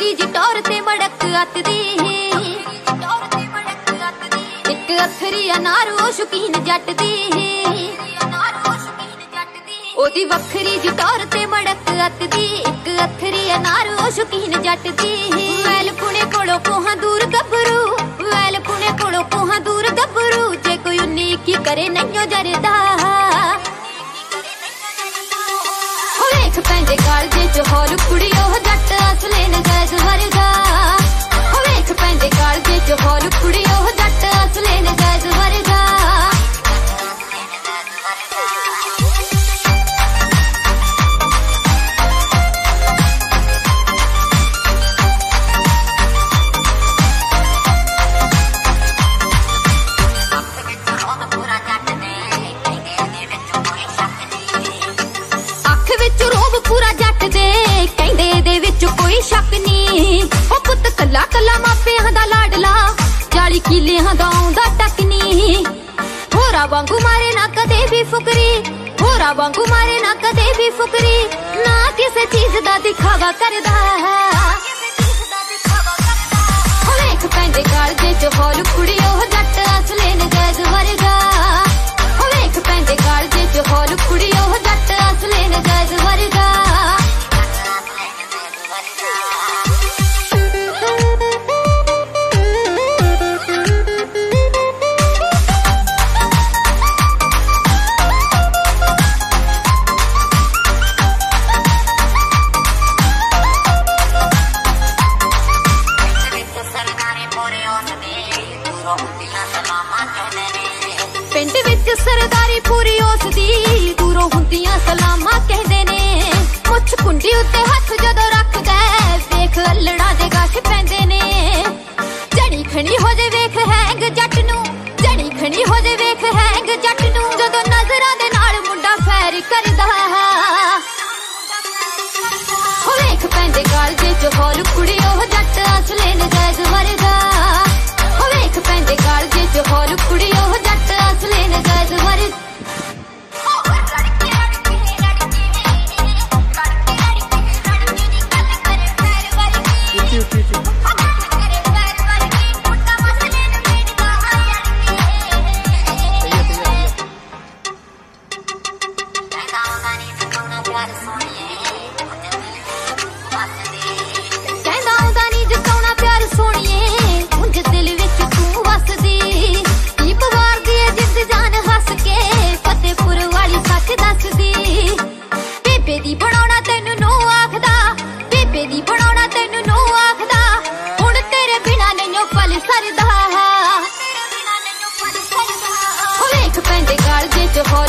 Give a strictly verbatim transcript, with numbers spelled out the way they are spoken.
ਵੱਖਰੀ ਜੀ ਟੌਰ ਤੇ ਮੜਕ ਅੱਤ ਦੀ ਇੱਕ ਅੱਖਰੀ ਅਨਾਰ ਉਹ ਸ਼ੌਕੀਨ ਜੱਟ ਦੀ ਉਹਦੀ ਵੱਖਰੀ ਜੀ ਟੌਰ ਤੇ ਮੜਕ ਅੱਤ ਦੀ ਇੱਕ ਅੱਖਰੀ ਅਨਾਰ ਉਹ ਸ਼ੌਕੀਨ ਜੱਟ ਦੀ ਵੈਲ ਪੁਣੇ ਕੋਲੋਂ ਕੋਹਾਂ ਦੂਰ ਗੱਭਰੂ ਵੈਲ ਪੁਣੇ ਕੋਲੋਂ ਕੋਹਾਂ ਦੂਰ ਗੱਭਰੂ ਜੇ ਕੋਈ ਉਨੀ ਕੀ ਕਰੇ ਨਹੀਂਓ ਜਰਦਾ ਵੇਖ ਪੈਂਦੇ ਕਾਲਜੇ ਚ ਹੋਰ ਕੁੜੀ ਉਹ ਜੱਟ ਅਸਲੇ ਨਜਾਇਜ਼ ਵਰਗਾ ਵੇਖ ਪੈਂਦੇ ਕਾਲਜੇ ਚ ਹੋਰ ਕੁੜੀ ਉਹ ਜੱਟ ਅਸਲੇ ਨਜਾਇਜ਼ ਵਰਗਾ ਪੂਰਾ ਜੱਟ ਦੇ ਕਹਿੰਦੇ ਦੇ ਵਿੱਚ ਕੋਈ ਸ਼ੱਕ ਨਹੀਂ ਉਹ ਪੁੱਤ ਕੱਲਾ ਕੱਲਾ ਮਾਪਿਆਂ ਦਾ ਲਾਡਲਾ ਚਾਲੀ ਕਿੱਲਿਆਂ ਦਾ ਆਉਂਦਾ ਟੱਕ ਨਹੀਂ ਹੋਰਾ ਵਾਂਗੂ ਮਾਰੇ ਨਾ ਕਦੇ ਵੀ ਫੁਕਰੀ ਹੋਰਾ ਵਾਂਗੂ ਮਾਰੇ ਨਾ ਕਦੇ ਵੀ ਫੁਕਰੀ ਨਾ ਕਿਸੇ ਚੀਜ਼ ਦਾ ਦਿਖਾਵਾ ਕਰਦਾ ਵੇਖ ਪੈਂਦੇ ਕਾਲਜੇ ਚ ਹੌਲ ਕੁੜੀ ਉਹ ਜੱਟ ਅਸਲੇ ਨਜਾਇਜ਼ ਵਰਗਾ ਵੇਖ ਪੈਂਦੇ ਕਾਲਜੇ ਚ ਹੌਲ ਕੁੜੀ ਉਹ ਜੱਟ ਅਸਲੇ ਨਜਾਇਜ਼ ਵਰਗਾ ਪਿੰਡ ਵਿੱਚ ਸਰਦਾਰੀ ਪੂਰੀ ਉਸ ਦੀ ਦੂਰੋਂ ਹੁੰਦੀਆਂ ਸਲਾਮਾਂ ਕਹਿੰਦੇ ਨੇ ਮੁੱਛ ਕੁੰਡੀ ਉੱਤੇ ਹੱਥ ਜਦੋਂ ਰੱਖਦਾ ਵੇਖ ਅਲੜਾਂ ਦੇ ਗੱਠ ਪੈਂਦੇ ਨੇ ਜੜੀ ਖਣੀ ਹੋ ਜੇ ਵੇਖ ਹੈਂਗ ਜੱਟ ਨੂੰ ਜੜੀ ਖਣੀ ਹੋ ਜੇ ਵੇਖ ਹੈਂਗ ਜੱਟ ਨੂੰ ਜਦੋਂ ਨਜ਼ਰਾਂ ਦੇ ਨਾਲ ਮੁੰਡਾ ਫੈਰ ਕਰਦਾ ਵੇਖ ਪੈਂਦੇ ਕਾਲਜੇ ਚ ਹੌਲ ਕੁੜੀ ਉਹ ਜੱਟ ਅਸਲੇ ਨਜਾਇਜ਼ ਵਰਗਾ ਵੇਖ ਪੈਂਦੇ ਕਾਲਜੇ ਚ ਹੌਲ ਕੁੜੀ ਉਹ ਜੱਟ ਅਸਲੇ ਨਜਾਇਜ਼ ਵਰਗਾ ਵੇਖ ਪੈਂਦੇ ਕਾਲਜੇ ਚ